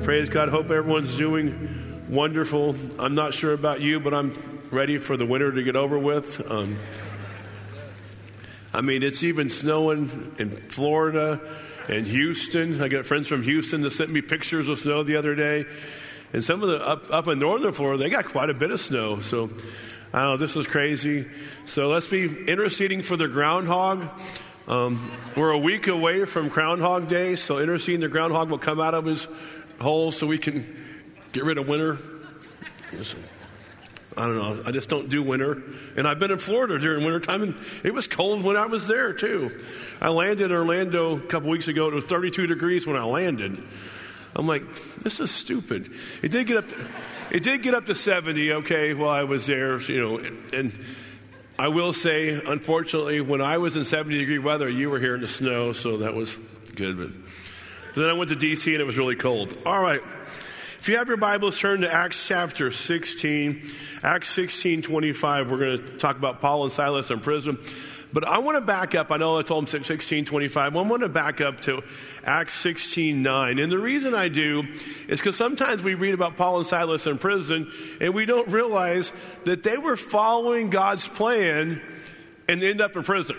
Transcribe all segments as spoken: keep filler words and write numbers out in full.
Praise God. Hope everyone's doing wonderful. I'm not sure about you, but I'm ready for the winter to get over with. Um, I mean, it's even snowing in Florida and Houston. I got friends from Houston that sent me pictures of snow the other day. And some of the up, up in northern Florida, they got quite a bit of snow. So, I don't know, this is crazy. So let's be interceding for the groundhog. Um, we're a week away from Groundhog Day, so interceding the groundhog will come out of his hole so we can get rid of winter. Listen, I don't know. I just don't do winter. And I've been in Florida during winter time, and it was cold when I was there, too. I landed in Orlando a couple weeks ago. It was thirty-two degrees when I landed. I'm like, this is stupid. It did get up, it did get up to seventy, okay, while I was there, you know, and, and I will say, unfortunately, when I was in seventy degree weather, you were here in the snow, so that was good. But then I went to D C and it was really cold. All right. If you have your Bibles, turn to Acts chapter sixteen. Acts sixteen twenty-five. We're going to talk about Paul and Silas in prison. But I want to back up. I know I told them sixteen twenty-five. I want to back up to Acts sixteen nine. And the reason I do is because sometimes we read about Paul and Silas in prison, and we don't realize that they were following God's plan and end up in prison.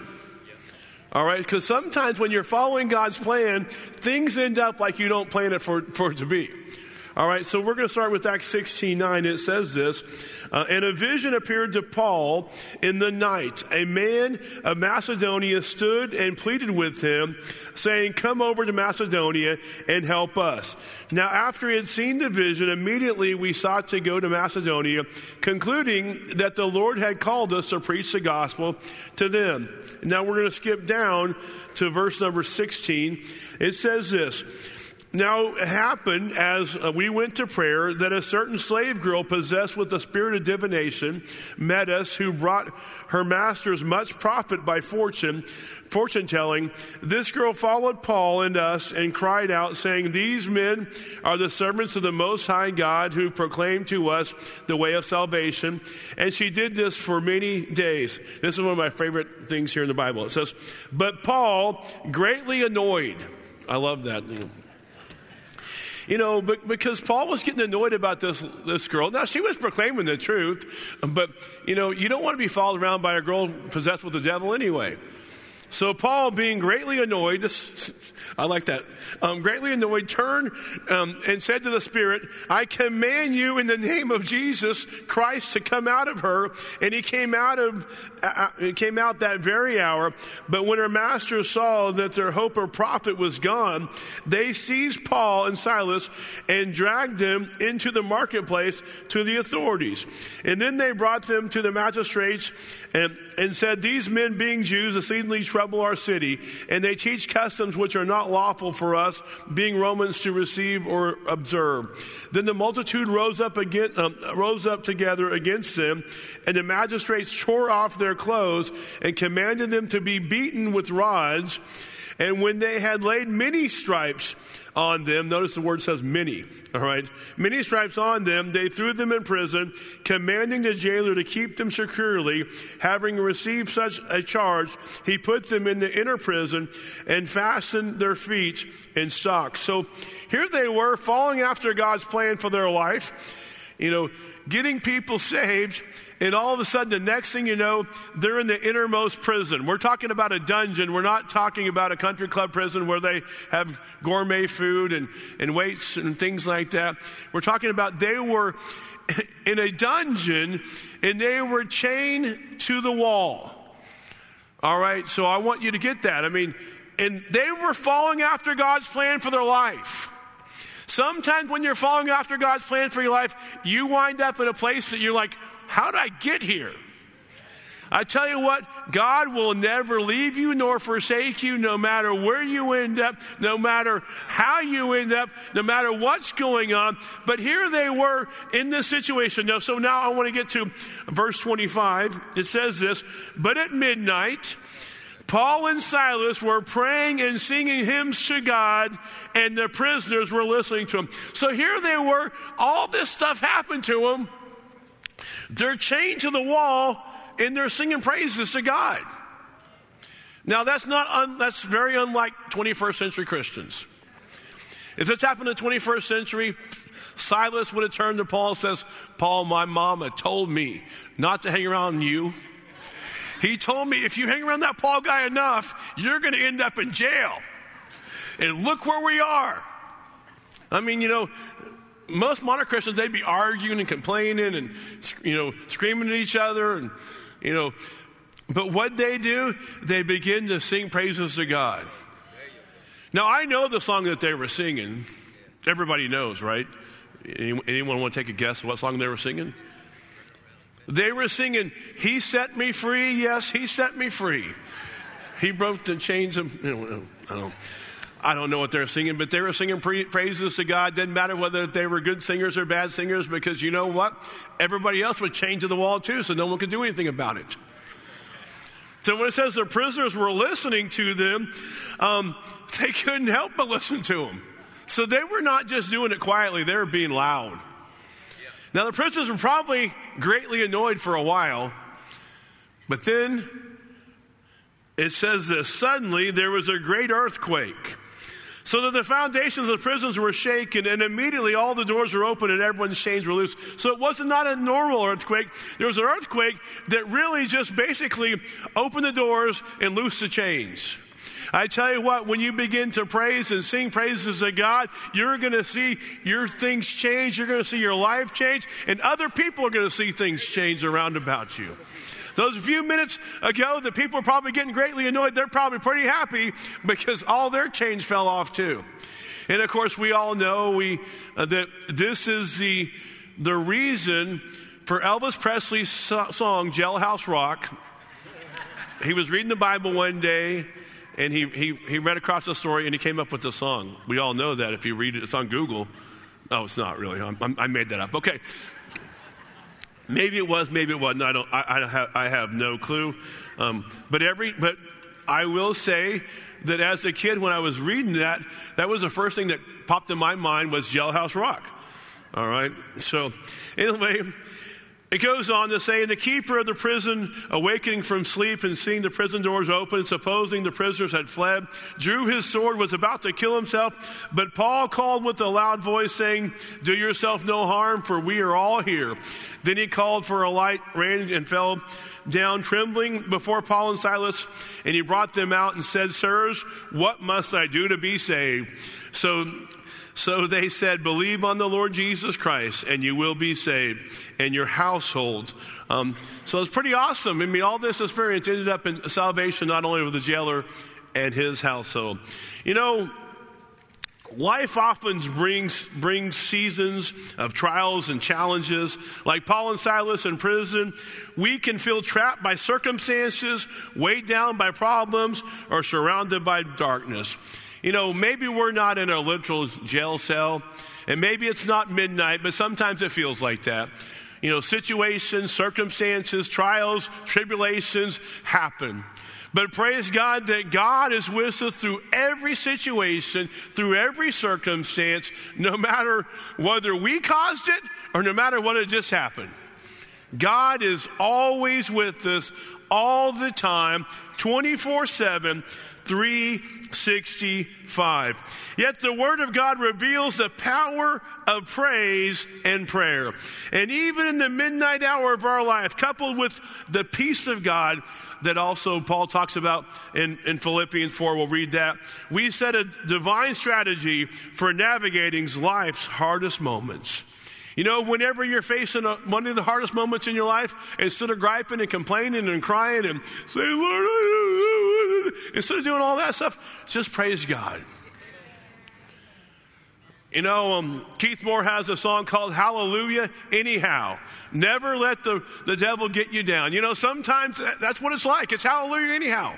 All right? Because sometimes when you're following God's plan, things end up like you don't plan it for, for it to be. All right, so we're going to start with Acts sixteen nine. It says this, uh, and a vision appeared to Paul in the night. A man of Macedonia stood and pleaded with him, saying, come over to Macedonia and help us. Now, after he had seen the vision, immediately we sought to go to Macedonia, concluding that the Lord had called us to preach the gospel to them. Now, we're going to skip down to verse number sixteen. It says this, now it happened as we went to prayer that a certain slave girl possessed with the spirit of divination met us, who brought her masters much profit by fortune, fortune telling. This girl followed Paul and us and cried out, saying, these men are the servants of the Most High God, who proclaim to us the way of salvation. And she did this for many days. This is one of my favorite things here in the Bible. It says, but Paul, greatly annoyed. I love that. You know, but because Paul was getting annoyed about this this girl. Now, she was proclaiming the truth, but, you know, you don't want to be followed around by a girl possessed with the devil anyway. So Paul, being greatly annoyed, this, I like that, um, greatly annoyed, turned um, and said to the Spirit, I command you in the name of Jesus Christ to come out of her. And he came out of, uh, it came out that very hour. But when her masters saw that their hope of profit was gone, they seized Paul and Silas and dragged them into the marketplace to the authorities. And then they brought them to the magistrates and, and said, these men being Jews exceedingly trouble our city, and they teach customs which are not lawful for us, being Romans, to receive or observe. Then the multitude rose up again, um, rose up together against them, and the magistrates tore off their clothes and commanded them to be beaten with rods. And when they had laid many stripes on them, notice the word says many, all right? Many stripes on them, they threw them in prison, commanding the jailer to keep them securely. Having received such a charge, he put them in the inner prison and fastened their feet in stocks. So here they were, following after God's plan for their life, you know, getting people saved. And all of a sudden, the next thing you know, they're in the innermost prison. We're talking about a dungeon. We're not talking about a country club prison where they have gourmet food and, and weights and things like that. We're talking about they were in a dungeon and they were chained to the wall. All right, so I want you to get that. I mean, and they were following after God's plan for their life. Sometimes when you're following after God's plan for your life, you wind up in a place that you're like, how did I get here? I tell you what, God will never leave you nor forsake you, no matter where you end up, no matter how you end up, no matter what's going on. But here they were in this situation. Now, so now I want to get to verse twenty-five. It says this, but at midnight, Paul and Silas were praying and singing hymns to God, and the prisoners were listening to them. So here they were. All this stuff happened to them. They're chained to the wall, and they're singing praises to God. Now, that's not un, that's very unlike twenty-first century Christians. If this happened in the twenty-first century, Silas would have turned to Paul and says, Paul, my mama told me not to hang around you. He told me if you hang around that Paul guy enough, you're going to end up in jail. And look where we are. I mean, you know, most modern Christians, they'd be arguing and complaining and, you know, screaming at each other and, you know, but what they do, they begin to sing praises to God. Now, I know the song that they were singing. Everybody knows, right? Anyone want to take a guess what song they were singing? They were singing, He set me free. Yes, He set me free. He broke the chains of, you know, I don't, I don't know what they're singing, but they were singing pre- praises to God. Didn't matter whether they were good singers or bad singers, because you know what? Everybody else was chained to the wall too, so no one could do anything about it. So when it says the prisoners were listening to them, um, they couldn't help but listen to them. So they were not just doing it quietly, they were being loud. Now the prisoners were probably greatly annoyed for a while, but then it says that suddenly there was a great earthquake, so that the foundations of the prisons were shaken, and immediately all the doors were open and everyone's chains were loose. So it wasn't not a normal earthquake. There was an earthquake that really just basically opened the doors and loosed the chains. I tell you what, when you begin to praise and sing praises to God, you're going to see your things change. You're going to see your life change, and other people are going to see things change around about you. Those few minutes ago, the people are probably getting greatly annoyed. They're probably pretty happy because all their chains fell off too. And of course, we all know we uh, that this is the the reason for Elvis Presley's so- song "Jailhouse Rock." He was reading the Bible one day, and he he he read across the story, and he came up with the song. We all know that if you read it, it's on Google. Oh, it's not really. I'm, I'm, I made that up. Okay. Maybe it was, maybe it wasn't. I don't. I, I have. I have no clue. Um, but every. But I will say that as a kid, when I was reading that, that was the first thing that popped in my mind was Jailhouse Rock. All right. So anyway, it goes on to say, and the keeper of the prison, awakening from sleep and seeing the prison doors open, supposing the prisoners had fled, drew his sword, was about to kill himself. But Paul called with a loud voice, saying, do yourself no harm, for we are all here. Then he called for a light, ran and fell down trembling before Paul and Silas, and he brought them out and said, sirs, what must I do to be saved? So So they said, believe on the Lord Jesus Christ and you will be saved, and your household. Um, so it's pretty awesome. I mean, all this experience ended up in salvation, not only with the jailer and his household. You know, life often brings, brings seasons of trials and challenges. Like Paul and Silas in prison, we can feel trapped by circumstances, weighed down by problems, or surrounded by darkness. You know, maybe we're not in a literal jail cell, and maybe it's not midnight, but sometimes it feels like that. You know, situations, circumstances, trials, tribulations happen. But praise God that God is with us through every situation, through every circumstance, no matter whether we caused it or no matter what had just happened. God is always with us all the time, twenty-four seven, three sixty-five. Yet the Word of God reveals the power of praise and prayer. And even in the midnight hour of our life, coupled with the peace of God that also Paul talks about in, in Philippians four, we'll read that, we set a divine strategy for navigating life's hardest moments. You know, whenever you're facing a, one of the hardest moments in your life, instead of griping and complaining and crying and saying, Lord, instead of doing all that stuff, just praise God. You know, um, Keith Moore has a song called Hallelujah Anyhow. Never let the, the devil get you down. You know, sometimes that's what it's like. It's hallelujah anyhow.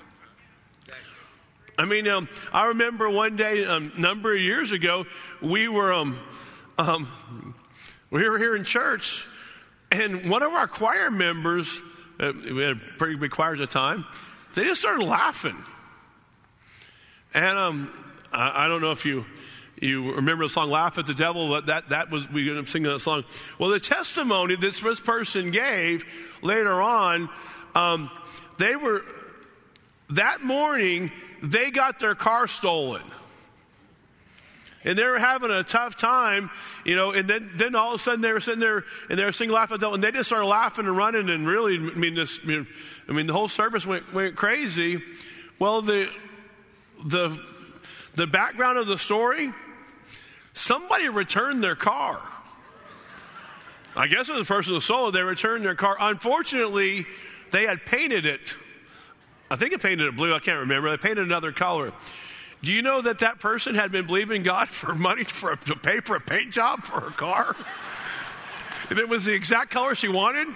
I mean, um, I remember one day, a um, number of years ago, we were... Um, um, We were here in church, and one of our choir members, uh, we had a pretty big choir at the time, they just started laughing. And um, I, I don't know if you you remember the song "Laugh at the Devil," but that, that was, we ended up singing that song. Well, the testimony this, this person gave later on, um, they were, that morning, they got their car stolen. And they were having a tough time, you know, and then, then all of a sudden they were sitting there and they were singing Laugh Adult, and they just started laughing and running and really, I mean, this, I mean, the whole service went, went crazy. Well, the, the, the background of the story, somebody returned their car. I guess it was the person who sold it. They returned their car. Unfortunately, they had painted it. I think it painted it blue. I can't remember. They painted another color. Do you know that that person had been believing God for money for, to pay for a paint job for her car? And it was the exact color she wanted?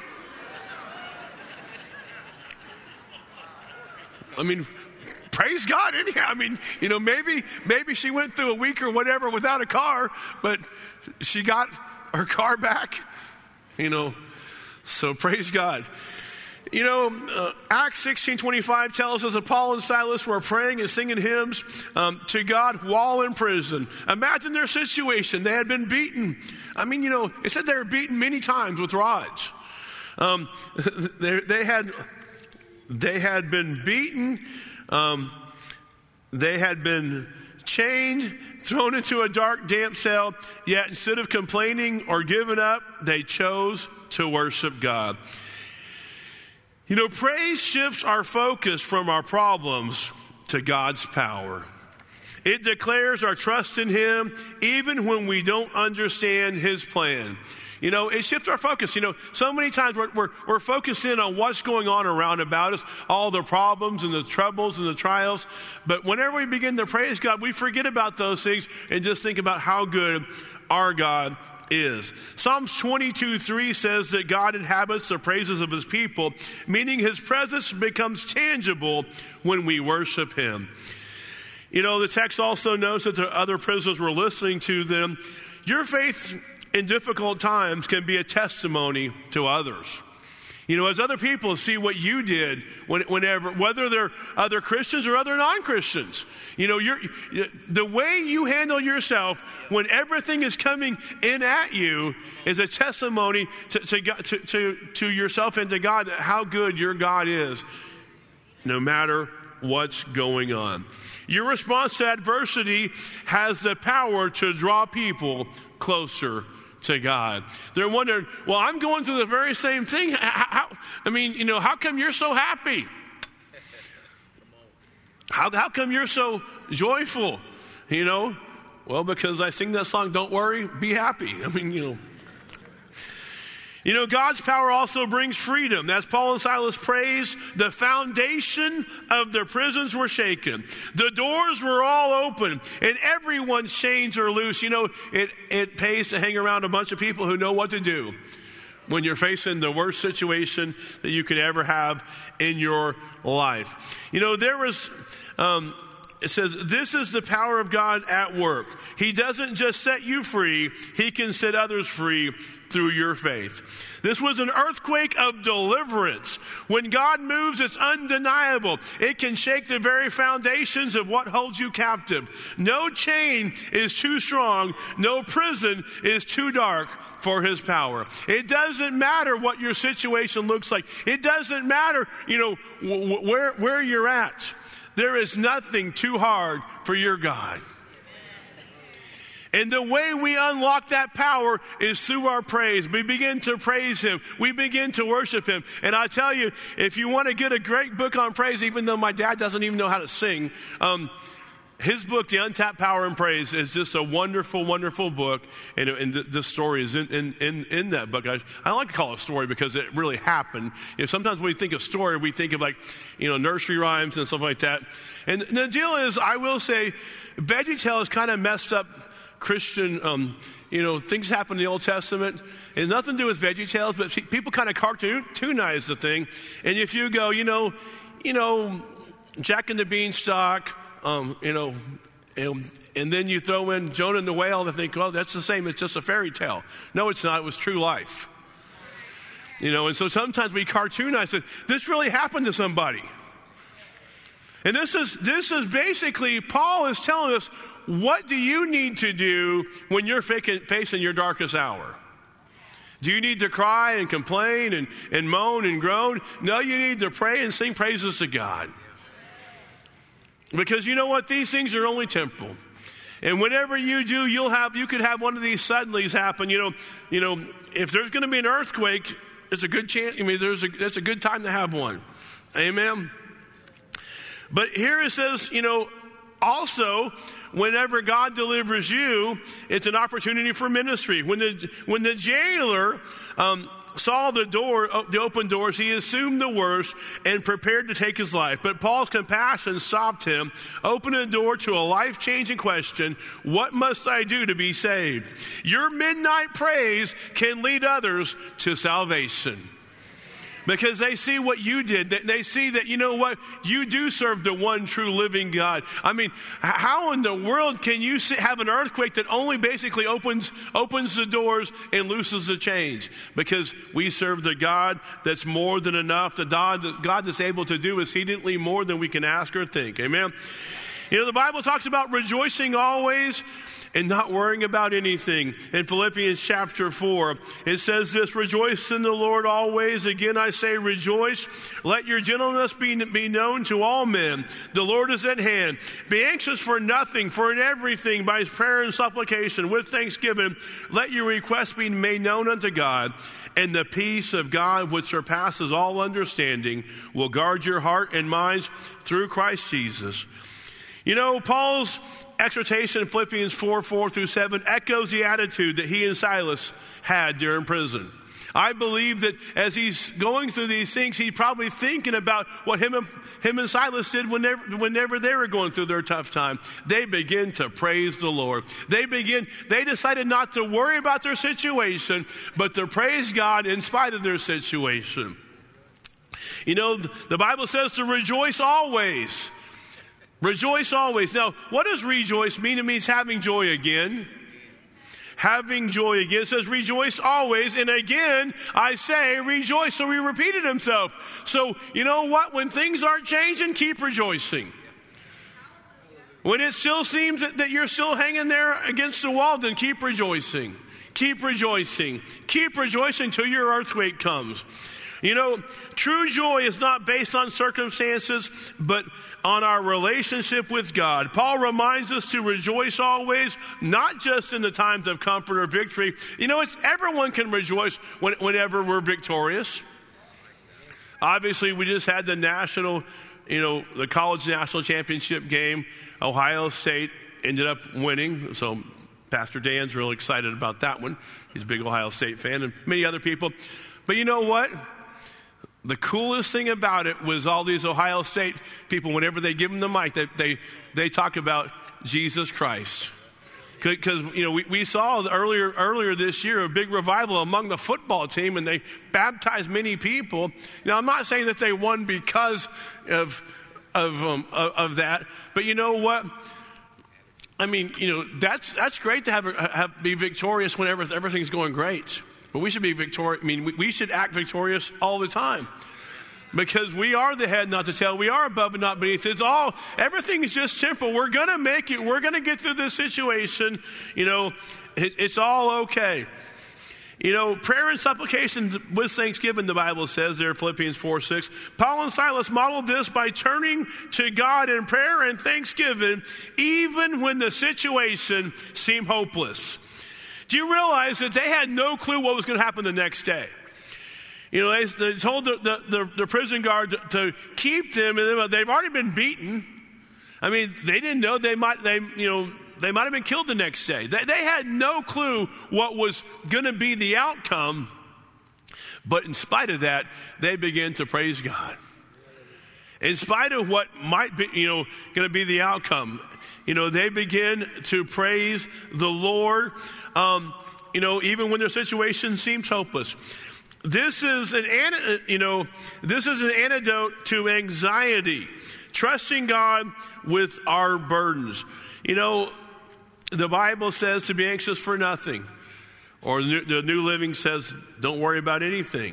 I mean, praise God anyhow. I mean, you know, maybe maybe she went through a week or whatever without a car, but she got her car back, you know. So praise God. You know, uh, Acts sixteen twenty-five tells us that Paul and Silas were praying and singing hymns um, to God while in prison. Imagine their situation. They had been beaten. I mean, you know, it said they were beaten many times with rods. Um, they, they had they had been beaten. Um, they had been chained, thrown into a dark, damp cell. Yet instead of complaining or giving up, they chose to worship God. You know, praise shifts our focus from our problems to God's power. It declares our trust in Him even when we don't understand His plan. You know, it shifts our focus. You know, so many times we're, we're, we're focused in on what's going on around about us, all the problems and the troubles and the trials. But whenever we begin to praise God, we forget about those things and just think about how good our God is. Psalms twenty-two three says that God inhabits the praises of His people, meaning His presence becomes tangible when we worship Him. You know, the text also notes that the other prisoners were listening to them. Your faith in difficult times can be a testimony to others. You know, as other people see what you did when, whenever, whether they're other Christians or other non-Christians, you know, you're, the way you handle yourself when everything is coming in at you is a testimony to, to, to, to, to yourself and to God how good your God is, no matter what's going on. Your response to adversity has the power to draw people closer to God. They're wondering, well, I'm going through the very same thing. How, how, I mean, you know, how come you're so happy? How, how come you're so joyful? You know, well, because I sing that song, Don't Worry, Be Happy. I mean, you know. You know, God's power also brings freedom. As Paul and Silas praised, the foundation of their prisons were shaken. The doors were all open, and everyone's chains are loose. You know, it, it pays to hang around a bunch of people who know what to do when you're facing the worst situation that you could ever have in your life. You know, there was... Um, It says, this is the power of God at work. He doesn't just set you free, He can set others free through your faith. This was an earthquake of deliverance. When God moves, it's undeniable. It can shake the very foundations of what holds you captive. No chain is too strong. No prison is too dark for His power. It doesn't matter what your situation looks like. It doesn't matter, you know, wh- where, where you're at. There is nothing too hard for your God. And the way we unlock that power is through our praise. We begin to praise Him. We begin to worship Him. And I tell you, if you want to get a great book on praise, even though my dad doesn't even know how to sing, um, his book, The Untapped Power in Praise, is just a wonderful, wonderful book. And, and the, the story is in, in, in, in that book. I, I like to call it a story because it really happened. You know, sometimes when we think of story, we think of like, you know, nursery rhymes and stuff like that. And the deal is, I will say, VeggieTales has kind of messed up Christian, um, you know, things happen in the Old Testament. It has nothing to do with VeggieTales, but people kind of cartoonize the thing. And if you go, you know, you know, Jack and the Beanstalk, Um, you know, and, and then you throw in Jonah and the whale and think, well, that's the same. It's just a fairy tale. No, it's not. It was true life. You know, and so sometimes we cartoonize it. This really happened to somebody. And this is, this is basically, Paul is telling us, what do you need to do when you're facing your darkest hour? Do you need to cry and complain and, and moan and groan? No, you need to pray and sing praises to God. Because you know what? These things are only temporal. And whenever you do, you'll have, you could have one of these suddenlies happen. You know, you know, if there's going to be an earthquake, it's a good chance. I mean, there's a, it's a good time to have one. Amen. But here it says, you know, also, whenever God delivers you, it's an opportunity for ministry. When the when the jailer um, saw the door, the open doors, he assumed the worst and prepared to take his life. But Paul's compassion stopped him, opening the door to a life-changing question: what must I do to be saved? Your midnight praise can lead others to salvation. Because they see what you did. They see that, you know what, you do serve the one true living God. I mean, how in the world can you have an earthquake that only basically opens opens the doors and looses the chains? Because we serve the God that's more than enough, the God, the God that's able to do exceedingly more than we can ask or think. Amen? You know, the Bible talks about rejoicing always and not worrying about anything. In Philippians chapter four, it says this: rejoice in the Lord always. Again, I say rejoice. Let your gentleness be, be known to all men. The Lord is at hand. Be anxious for nothing, for in everything, by prayer and supplication, with thanksgiving, let your requests be made known unto God. And the peace of God, which surpasses all understanding, will guard your heart and minds through Christ Jesus. You know, Paul's exhortation in Philippians four, four through seven echoes the attitude that he and Silas had during prison. I believe that as he's going through these things, he's probably thinking about what him and, him and Silas did whenever, whenever they were going through their tough time. They begin to praise the Lord. They begin, they decided not to worry about their situation, but to praise God in spite of their situation. You know, the Bible says to rejoice always. Rejoice always. Now, what does rejoice mean? It means having joy again. Having joy again. It says rejoice always. And again, I say rejoice. So he repeated himself. So, you know what? When things aren't changing, keep rejoicing. When it still seems that, that you're still hanging there against the wall, then keep rejoicing. Keep rejoicing. Keep rejoicing until your earthquake comes. You know, true joy is not based on circumstances, but on our relationship with God. Paul reminds us to rejoice always, not just in the times of comfort or victory. You know, it's everyone can rejoice when, whenever we're victorious. Obviously, we just had the national, you know, the college national championship game. Ohio State ended up winning, so Pastor Dan's real excited about that one. He's a big Ohio State fan, and many other people. But you know what? The coolest thing about it was all these Ohio State people, whenever they give them the mic, they they, they talk about Jesus Christ. Because, you know, we, we saw earlier earlier this year a big revival among the football team, and they baptized many people. Now, I'm not saying that they won because of of um, of, of that, but you know what? I mean, you know, that's that's great to have, have be victorious whenever everything's going great. But we should be victorious. I mean, we, we should act victorious all the time. Because we are the head, not the tail. We are above and not beneath. It's all, everything is just simple. We're going to make it. We're going to get through this situation. You know, it, it's all okay. You know, prayer and supplication with thanksgiving, the Bible says there, Philippians four, six. Paul and Silas modeled this by turning to God in prayer and thanksgiving, even when the situation seemed hopeless. Do you realize that they had no clue what was going to happen the next day? You know, they, they told the, the, the, the prison guard to, to keep them, and they've already been beaten. I mean, they didn't know they might, they, you know, they might have been killed the next day. They, they had no clue what was going to be the outcome. But in spite of that, they began to praise God. In spite of what might be, you know, going to be the outcome, you know, they begin to praise the Lord, um, you know, even when their situation seems hopeless. This is an, you know, this is an antidote to anxiety, trusting God with our burdens. You know, the Bible says to be anxious for nothing, or the New Living says, don't worry about anything.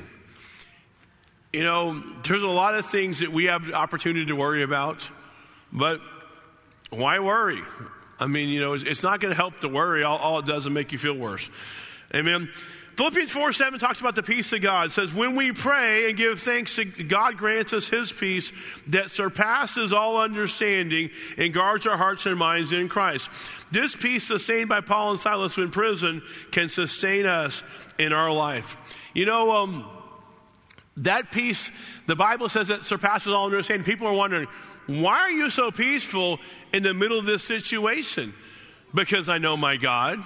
You know, there's a lot of things that we have the opportunity to worry about, but why worry? I mean, you know, it's, it's not going to help to worry. All, all it does is make you feel worse. Amen. Philippians four seven talks about the peace of God. It says, when we pray and give thanks, God grants us his peace that surpasses all understanding and guards our hearts and minds in Christ. This peace sustained by Paul and Silas in prison can sustain us in our life. You know, um, that peace, the Bible says that surpasses all understanding. People are wondering, why are you so peaceful in the middle of this situation? Because I know my God.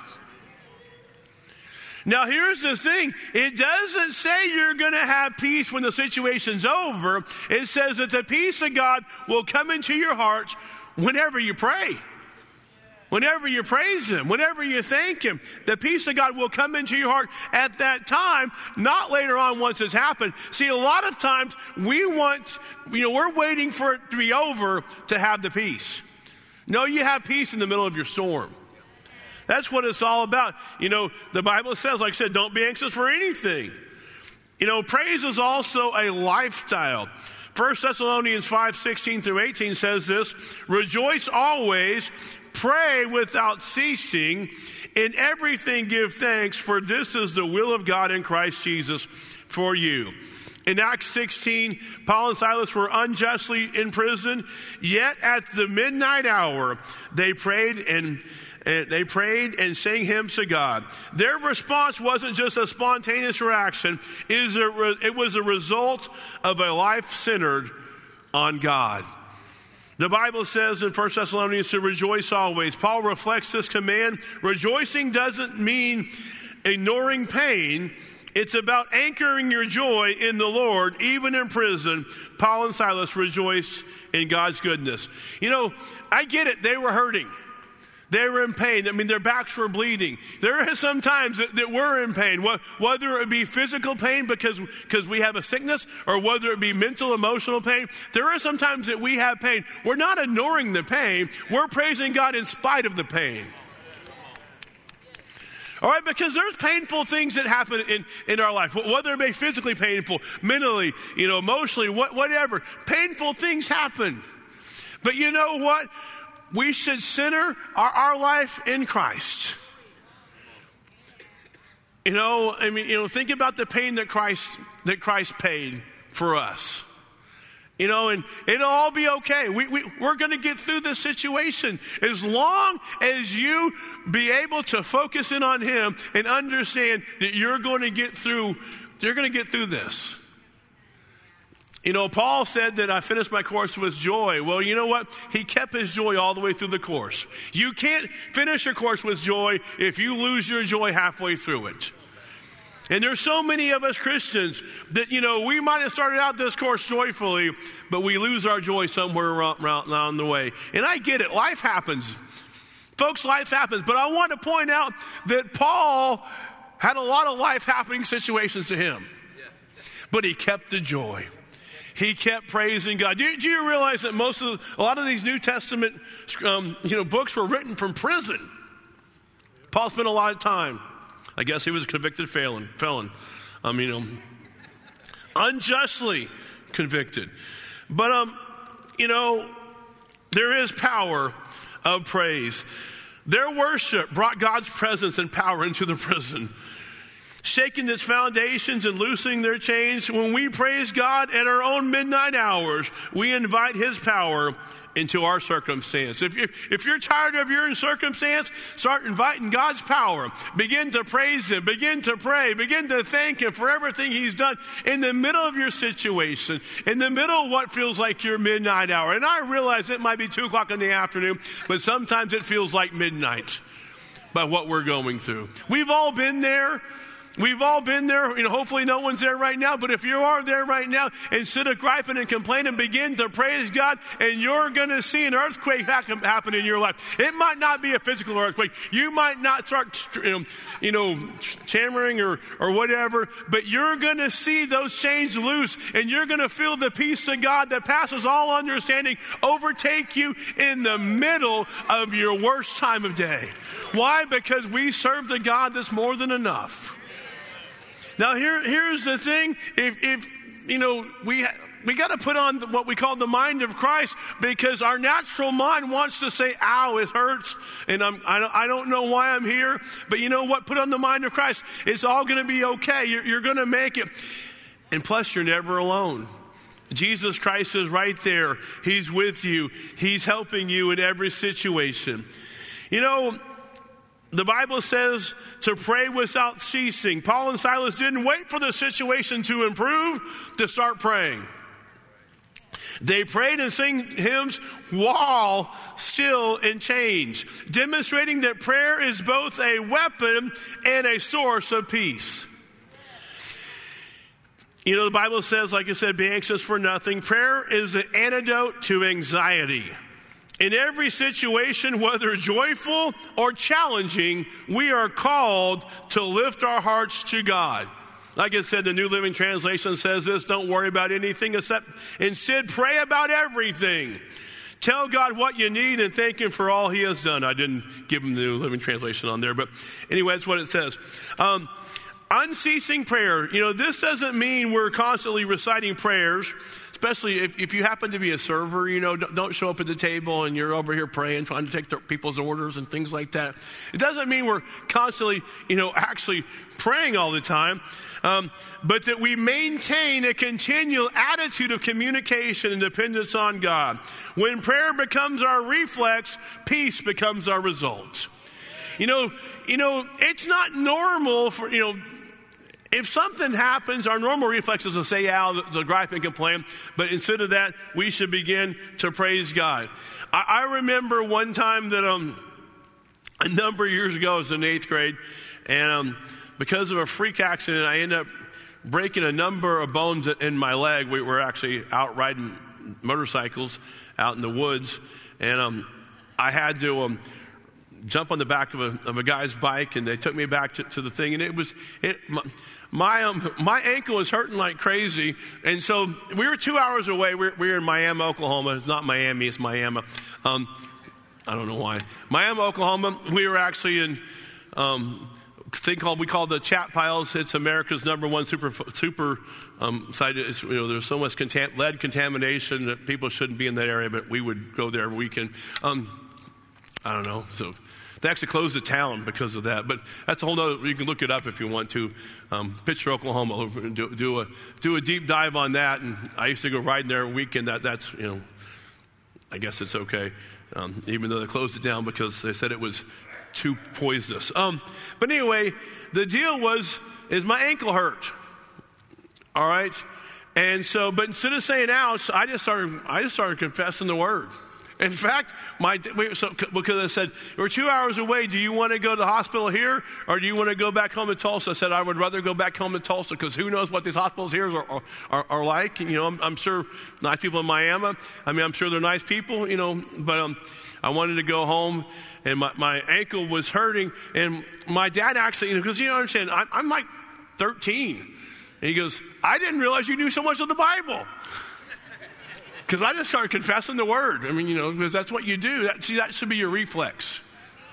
Now, here's the thing. It doesn't say you're going to have peace when the situation's over. It says that the peace of God will come into your heart whenever you pray. Whenever you praise him, whenever you thank him, the peace of God will come into your heart at that time, not later on once it's happened. See, a lot of times we want, you know, we're waiting for it to be over to have the peace. No, you have peace in the middle of your storm. That's what it's all about. You know, the Bible says, like I said, don't be anxious for anything. You know, praise is also a lifestyle. First Thessalonians five sixteen through eighteen says this, rejoice always, pray without ceasing, in everything give thanks, for this is the will of God in Christ Jesus for you. In Acts sixteen, Paul and Silas were unjustly in prison, yet at the midnight hour they prayed and And they prayed and sang hymns to God. Their response wasn't just a spontaneous reaction. It was a result of a life centered on God. The Bible says in First Thessalonians to rejoice always. Paul reflects this command. Rejoicing doesn't mean ignoring pain. It's about anchoring your joy in the Lord. Even in prison, Paul and Silas rejoiced in God's goodness. You know, I get it. They were hurting. They were in pain. I mean, their backs were bleeding. There are some times that, that we're in pain, whether it be physical pain because, because we have a sickness, or whether it be mental, emotional pain. There are some times that we have pain. We're not ignoring the pain. We're praising God in spite of the pain. All right, because there's painful things that happen in, in our life, whether it be physically painful, mentally, you know, emotionally, what, whatever. Painful things happen. But you know what? We should center our, our life in Christ. You know, I mean, you know, think about the pain that Christ that Christ paid for us. You know, and it'll all be okay. We, we, we're going to get through this situation as long as you be able to focus in on him and understand that you're going to get through, you're going to get through this. You know, Paul said that I finished my course with joy. Well, you know what? He kept his joy all the way through the course. You can't finish your course with joy if you lose your joy halfway through it. And there's so many of us Christians that, you know, we might have started out this course joyfully, but we lose our joy somewhere around, around the way. And I get it. Life happens. Folks, life happens. But I want to point out that Paul had a lot of life happening situations to him. But he kept the joy. He kept praising God. Do, do you realize that most of the, a lot of these New Testament, um, you know, books were written from prison? Paul spent a lot of time. I guess he was a convicted felon. Felon, um, you know, unjustly convicted. But um, you know, there is power of praise. Their worship brought God's presence and power into the prison, shaking its foundations and loosening their chains. When we praise God at our own midnight hours, we invite his power into our circumstance. If, if, if you're tired of your circumstance, start inviting God's power. Begin to praise him. Begin to pray. Begin to thank him for everything he's done in the middle of your situation, in the middle of what feels like your midnight hour. And I realize it might be two o'clock in the afternoon, but sometimes it feels like midnight by what we're going through. We've all been there. We've all been there. You know, hopefully no one's there right now, but if you are there right now, instead of griping and complaining, begin to praise God, and you're going to see an earthquake happen in your life. It might not be a physical earthquake. You might not start, you know, chattering or, or whatever, but you're going to see those chains loose, and you're going to feel the peace of God that passes all understanding overtake you in the middle of your worst time of day. Why? Because we serve the God that's more than enough. Now, here, here's the thing. If, if you know, we, ha- we got to put on what we call the mind of Christ, because our natural mind wants to say, ow, it hurts, and I'm, I, don't, I don't know why I'm here. But you know what? Put on the mind of Christ. It's all going to be okay. You're, you're going to make it. And plus, you're never alone. Jesus Christ is right there. He's with you. He's helping you in every situation. You know, the Bible says to pray without ceasing. Paul and Silas didn't wait for the situation to improve to start praying. They prayed and sang hymns while still in chains, demonstrating that prayer is both a weapon and a source of peace. You know, the Bible says, like I said, be anxious for nothing. Prayer is an antidote to anxiety. In every situation, whether joyful or challenging, we are called to lift our hearts to God. Like I said, the New Living Translation says this: don't worry about anything, except instead pray about everything. Tell God what you need and thank Him for all He has done. I didn't give Him the New Living Translation on there, but anyway, that's what it says. Um, unceasing prayer. You know, this doesn't mean we're constantly reciting prayers. Especially if, if you happen to be a server, you know, don't, don't show up at the table and you're over here praying, trying to take the, people's orders and things like that. It doesn't mean we're constantly, you know, actually praying all the time, um, but that we maintain a continual attitude of communication and dependence on God. When prayer becomes our reflex, peace becomes our result. You know, you know, it's not normal for, you know, if something happens, our normal reflex is to say out, to gripe and complain. But instead of that, we should begin to praise God. I, I remember one time that um, a number of years ago, I was in eighth grade, and um, because of a freak accident, I ended up breaking a number of bones in my leg. We were actually out riding motorcycles out in the woods, and um, I had to um, jump on the back of a, of a guy's bike, and they took me back to, to the thing, and it was it. My, My um, my ankle was hurting like crazy, and so we were two hours away. We were, we were in Miami, Oklahoma. It's not Miami, it's Miami. Um, I don't know why. Miami, Oklahoma. We were actually in um, a thing called we call the Chat Piles. It's America's number one super super um, site. It's, you know, there's so much contam- lead contamination that people shouldn't be in that area, but we would go there every weekend. Um, I don't know. So. They actually closed the town because of that, but that's a whole nother, you can look it up if you want to. Um, Pitcher, Oklahoma, do, do a do a deep dive on that, and I used to go riding there a weekend. That that's you know, I guess it's okay, um, even though they closed it down because they said it was too poisonous. Um, but anyway, the deal was is my ankle hurt. All right, and so but instead of saying ouch, I just started I just started confessing the word. In fact, my so, because I said, we're two hours away. Do you want to go to the hospital here, or do you want to go back home to Tulsa? I said, I would rather go back home to Tulsa, because who knows what these hospitals here are, are, are like. And, you know, I'm, I'm sure nice people in Miami. I mean, I'm sure they're nice people, you know, but um, I wanted to go home, and my, my ankle was hurting. And my dad actually, because you know, understand, I'm, I'm like thirteen. And he goes, I didn't realize you knew so much of the Bible. Because I just started confessing the word. I mean, you know, because that's what you do. That, see, that should be your reflex.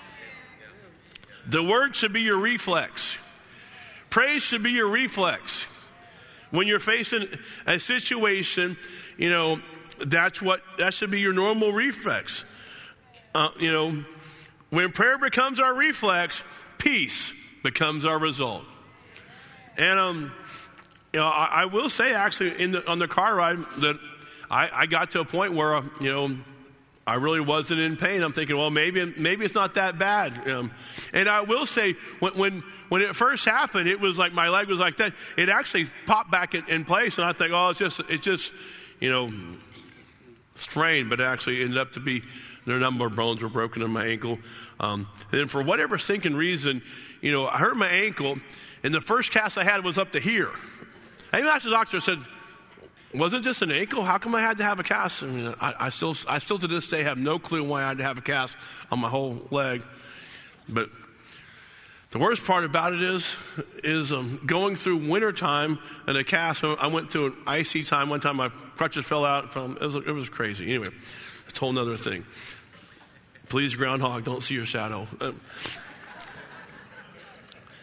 The word should be your reflex. Praise should be your reflex. When you're facing a situation, you know, that's what, that should be your normal reflex. Uh, you know, when prayer becomes our reflex, peace becomes our result. And, um, you know, I, I will say actually in the, on the car ride that, I, I got to a point where, uh, you know, I really wasn't in pain. I'm thinking, well, maybe maybe it's not that bad. Um, and I will say, when, when when it first happened, it was like my leg was like that. It actually popped back in, in place, and I think, oh, it's just it's just, you know, strained. But it actually ended up to be their number of bones were broken in my ankle. Um, and then for whatever stinking reason, you know, I hurt my ankle, and the first cast I had was up to here. I even asked the doctor, I said, was it just an ankle? How come I had to have a cast? I mean, I, I still, I still to this day have no clue why I had to have a cast on my whole leg. But the worst part about it is, is um, going through wintertime and a cast. I went through an icy time. One time my crutches fell out. From, it, was, it was crazy. Anyway, it's a whole other thing. Please, groundhog, don't see your shadow. Uh,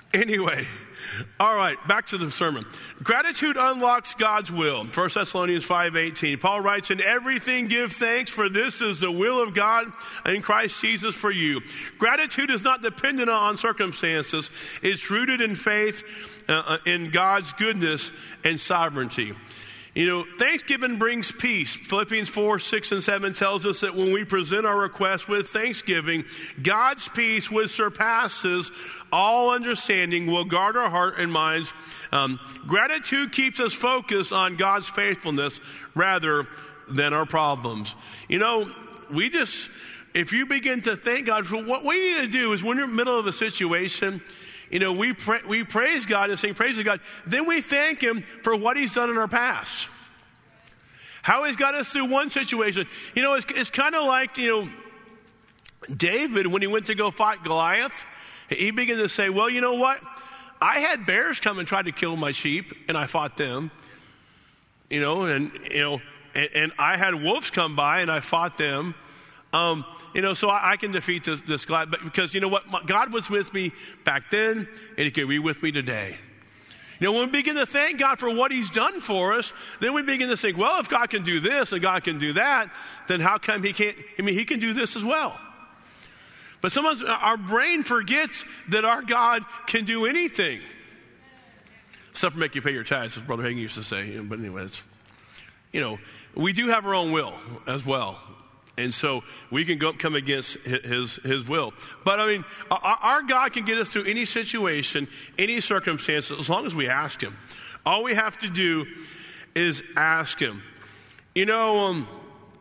Anyway, all right, back to the sermon. Gratitude unlocks God's will. First Thessalonians five eighteen. Paul writes, "In everything give thanks, for this is the will of God in Christ Jesus for you." Gratitude is not dependent on circumstances. It's rooted in faith uh, in God's goodness and sovereignty. You know, thanksgiving brings peace. Philippians four, six, and seven tells us that when we present our request with thanksgiving, God's peace, which surpasses all understanding, will guard our heart and minds. Um, gratitude keeps us focused on God's faithfulness rather than our problems. You know, we just, if you begin to thank God for what we need to do is when you're in the middle of a situation, you know, we pra- we praise God and sing praise to God. Then we thank Him for what He's done in our past. How He's got us through one situation. You know, it's, it's kind of like, you know, David, when he went to go fight Goliath, he began to say, well, you know what? I had bears come and try to kill my sheep, and I fought them. You know, and, you know, and, and I had wolves come by, and I fought them. Um, you know, so I, I can defeat this, this Goliath, but because you know what? My, God was with me back then, and He can be with me today. You know, when we begin to thank God for what He's done for us, then we begin to think, well, if God can do this and God can do that, then how come He can't, I mean, He can do this as well. But sometimes our brain forgets that our God can do anything. Except for make you pay your tithes, as Brother Hagin used to say. But anyways, you know, we do have our own will as well. And so we can go come against his, his will. But I mean, our, our God can get us through any situation, any circumstance, as long as we ask Him. All we have to do is ask Him. You know, um,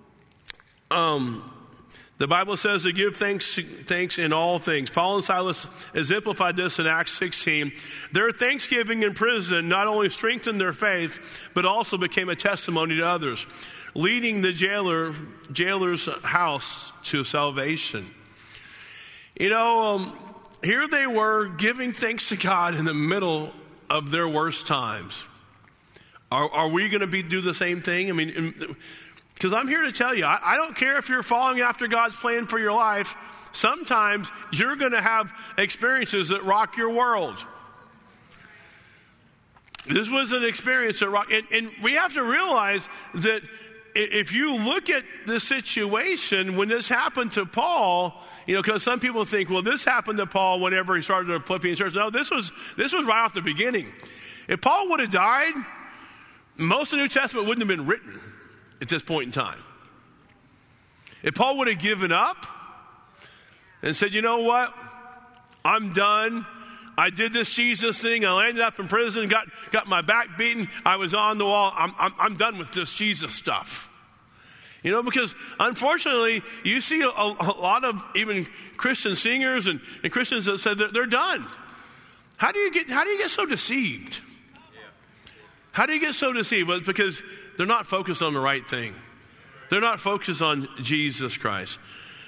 um, the Bible says to give thanks, thanks in all things. Paul and Silas exemplified this in Acts sixteen. Their thanksgiving in prison not only strengthened their faith, but also became a testimony to others, leading the jailer, jailer's house to salvation. You know, um, here they were giving thanks to God in the middle of their worst times. Are, are we going to be do the same thing? I mean, because I'm here to tell you, I, I don't care if you're following after God's plan for your life. Sometimes you're going to have experiences that rock your world. This was an experience that rocked, and, and we have to realize that if you look at the situation when this happened to Paul, you know, because some people think, well, this happened to Paul whenever he started the Philippian church. No, this was this was right off the beginning. If Paul would have died, most of the New Testament wouldn't have been written at this point in time. If Paul would have given up and said, you know what, I'm done. I did this Jesus thing. I landed up in prison, got, got my back beaten. I was on the wall. I'm, I'm, I'm done with this Jesus stuff. You know, because unfortunately, you see a, a lot of even Christian singers and, and Christians that said that they're done. How do you get, how do you get so deceived? How do you get so deceived? Well, it's because they're not focused on the right thing. They're not focused on Jesus Christ.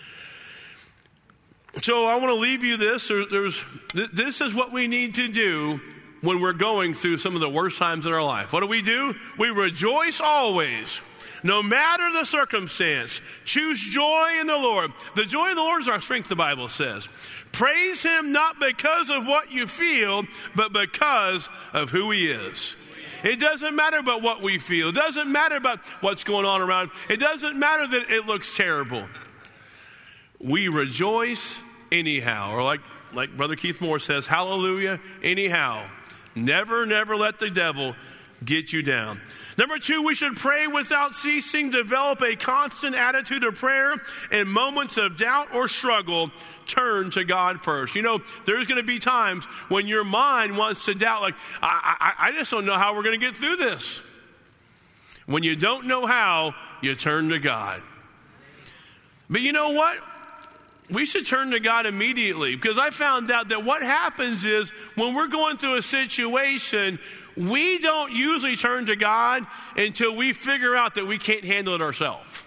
So I want to leave you this. There, there's, th- this is what we need to do when we're going through some of the worst times in our life. What do we do? We rejoice always, no matter the circumstance. Choose joy in the Lord. The joy of the Lord is our strength, the Bible says. Praise Him not because of what you feel, but because of who He is. It doesn't matter about what we feel. It doesn't matter about what's going on around. It doesn't matter that it looks terrible. We rejoice anyhow. Or like, like Brother Keith Moore says, hallelujah anyhow. Never, never let the devil get you down. Number two, we should pray without ceasing. Develop a constant attitude of prayer. In moments of doubt or struggle, turn to God first. You know, there's going to be times when your mind wants to doubt, like, I, I, I just don't know how we're going to get through this. When you don't know how, you turn to God. But you know what? We should turn to God immediately, because I found out that what happens is when we're going through a situation, we don't usually turn to God until we figure out that we can't handle it ourselves.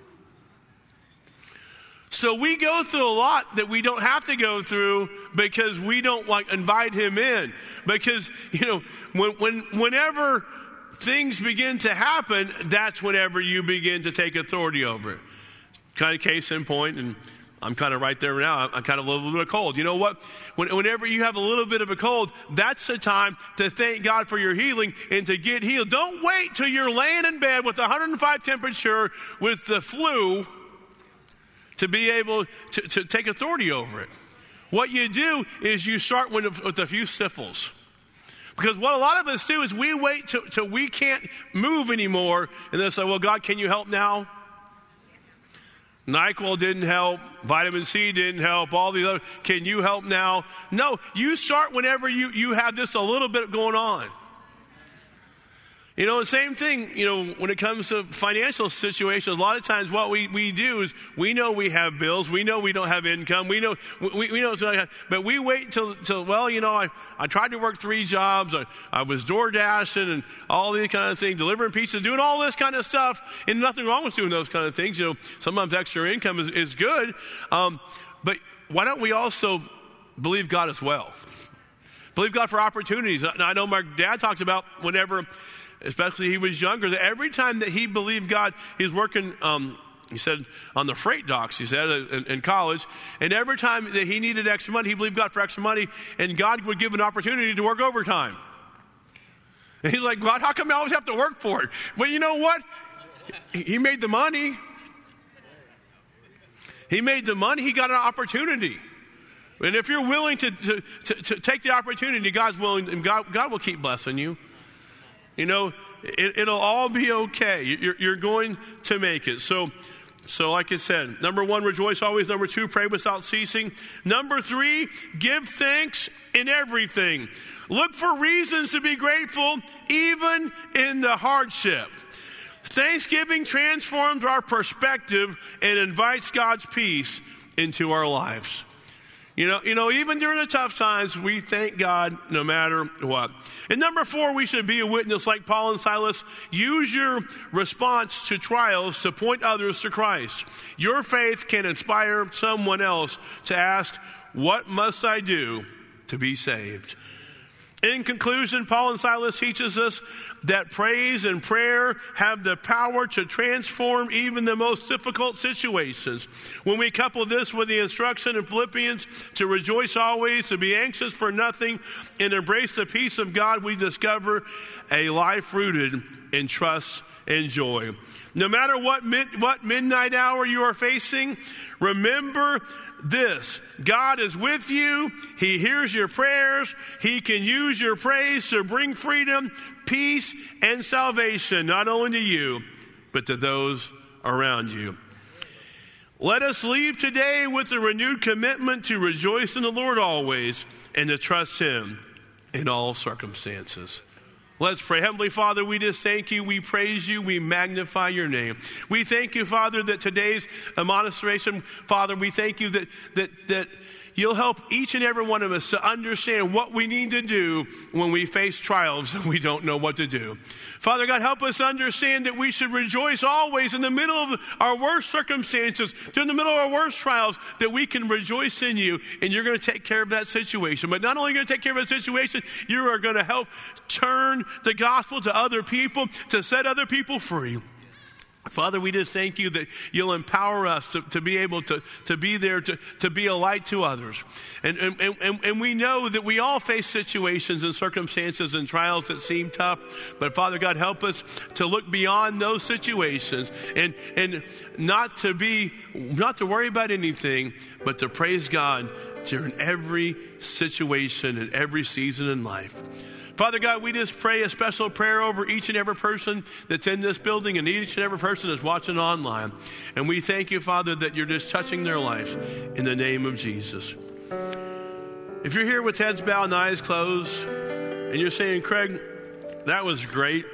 So we go through a lot that we don't have to go through because we don't like invite Him in. Because, you know, when, when whenever things begin to happen, that's whenever you begin to take authority over it. Kind of case in point, and I'm kind of right there now. I'm kind of a little bit of cold. You know what? When, whenever you have a little bit of a cold, that's the time to thank God for your healing and to get healed. Don't wait till you're laying in bed with one hundred five temperature with the flu to be able to, to take authority over it. What you do is you start with, with a few sniffles. Because what a lot of us do is we wait till, till we can't move anymore and then say, well, God, can you help now? NyQuil didn't help. Vitamin C didn't help. All the other, can you help now? No, you start whenever you, you have just a little bit going on. You know, the same thing, you know, when it comes to financial situations, a lot of times what we, we do is we know we have bills. We know we don't have income. We know, we, we know it's not, but we wait until, until, well, you know, I, I tried to work three jobs. I, I was door dashing and all these kind of things, delivering pizzas, doing all this kind of stuff. And nothing wrong with doing those kind of things. You know, sometimes extra income is, is good. Um, but why don't we also believe God as well? Believe God for opportunities. I know my dad talks about whenever, especially he was younger, that every time that he believed God, he was working, um, he said, on the freight docks, he said, in, in college. And every time that he needed extra money, he believed God for extra money, and God would give an opportunity to work overtime. And he's like, God, how come I always have to work for it? Well, you know what? He made the money. He made the money. He got an opportunity. And if you're willing to, to, to, to take the opportunity, God's willing, and God, God will keep blessing you. You know, it, it'll all be okay. You're, you're going to make it. So, so like I said, number one, rejoice always. Number two, pray without ceasing. Number three, give thanks in everything. Look for reasons to be grateful, even in the hardship. Thanksgiving transforms our perspective and invites God's peace into our lives. You know, you know, even during the tough times, we thank God no matter what. And number four, we should be a witness like Paul and Silas. Use your response to trials to point others to Christ. Your faith can inspire someone else to ask, what must I do to be saved? In conclusion, Paul and Silas teaches us that praise and prayer have the power to transform even the most difficult situations. When we couple this with the instruction in Philippians to rejoice always, to be anxious for nothing, and embrace the peace of God, we discover a life rooted in trust and joy. No matter what mid, what midnight hour you are facing, remember this: God is with you. He hears your prayers. He can use your praise to bring freedom, peace, and salvation, not only to you, but to those around you. Let us leave today with a renewed commitment to rejoice in the Lord always and to trust Him in all circumstances. Let's pray. Heavenly Father, we just thank you. We praise you. We magnify your name. We thank you, Father, that today's administration, Father, we thank you that, that, that you'll help each and every one of us to understand what we need to do when we face trials and we don't know what to do. Father God, help us understand that we should rejoice always in the middle of our worst circumstances, in the middle of our worst trials, that we can rejoice in you, and you're going to take care of that situation. But not only are you going to take care of that situation, you are going to help turn the gospel to other people, to set other people free. Father, we just thank you that you'll empower us to, to be able to, to be there, to, to be a light to others. And, and, and, and we know that we all face situations and circumstances and trials that seem tough. But Father God, help us to look beyond those situations and, and not to be, not to worry about anything, but to praise God during every situation and every season in life. Father God, we just pray a special prayer over each and every person that's in this building and each and every person that's watching online. And we thank you, Father, that you're just touching their lives in the name of Jesus. If you're here with heads bowed and eyes closed and you're saying, Craig, that was great,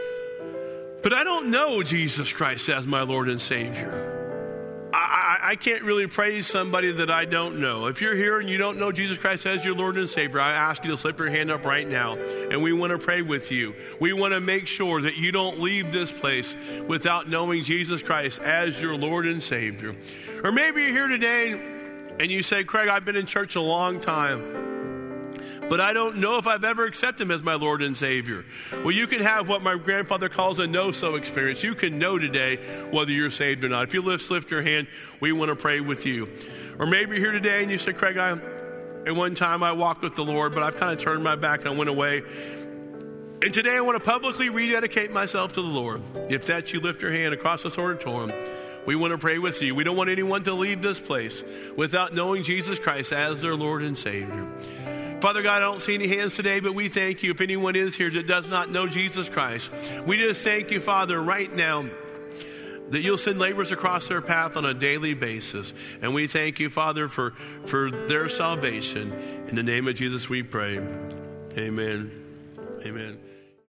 but I don't know Jesus Christ as my Lord and Savior. I, I can't really praise somebody that I don't know. If you're here and you don't know Jesus Christ as your Lord and Savior, I ask you to slip your hand up right now, and we want to pray with you. We want to make sure that you don't leave this place without knowing Jesus Christ as your Lord and Savior. Or maybe you're here today and you say, Craig, I've been in church a long time, but I don't know if I've ever accepted him as my Lord and Savior. Well, you can have what my grandfather calls a know-so experience. You can know today whether you're saved or not. If you lift, lift your hand, we want to pray with you. Or maybe you're here today and you say, Craig, I, at one time I walked with the Lord, but I've kind of turned my back and I went away. And today I want to publicly rededicate myself to the Lord. If that's you, lift your hand across this auditorium. We want to pray with you. We don't want anyone to leave this place without knowing Jesus Christ as their Lord and Savior. Father God, I don't see any hands today, but we thank you. If anyone is here that does not know Jesus Christ, we just thank you, Father, right now, that you'll send laborers across their path on a daily basis. And we thank you, Father, for, for their salvation. In the name of Jesus we pray. Amen. Amen.